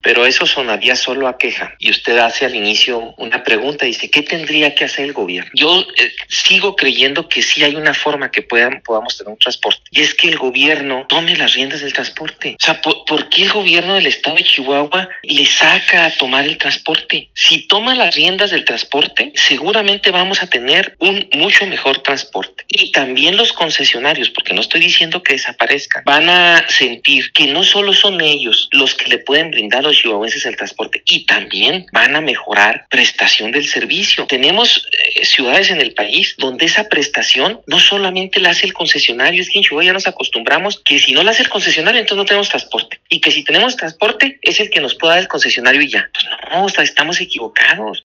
pero eso sonaría solo a queja. Y usted hace al inicio una pregunta, dice, ¿qué tendría que hacer el gobierno? Yo sigo creyendo que sí hay una forma que podamos tener un transporte, y es que el gobierno tome las riendas del transporte. O sea, ¿por qué el gobierno del estado de Chihuahua le saca a tomar el transporte? Si toma las riendas del transporte, seguramente vamos a tener un mucho mejor transporte. Y también los concesionarios, porque no estoy diciendo que desaparezcan, van a sentir que no solo son ellos los que le pueden brindar a los chihuahuenses el transporte, y también van a mejorar prestación del servicio. Tenemos ciudades en el país donde esa prestación no solamente la hace el concesionario, es que en Chihuahua ya nos acostumbramos que si no la hace el concesionario, entonces no tenemos transporte, y que si tenemos transporte es el que nos pueda dar el concesionario y ya. Pues no, estamos equivocados.